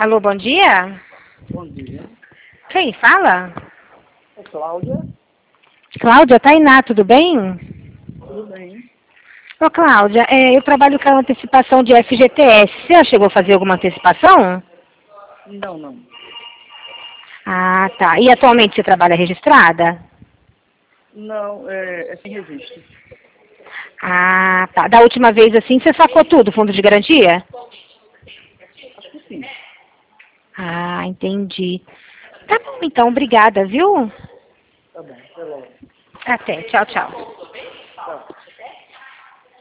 Alô, bom dia? Bom dia. Quem fala? É Cláudia? Cláudia, Tainá, tudo bem? Tudo bem? Ô, Cláudia, eu trabalho com a antecipação de FGTS. Você já chegou a fazer alguma antecipação? Não, não. Ah, tá. E atualmente você trabalha registrada? Não, é sem registro. Ah, tá. Da última vez, assim, você sacou tudo, fundo de garantia? Acho que sim. Ah, entendi. Tá bom, então, obrigada, viu? Tá bom, até logo. Até. Tchau, tchau.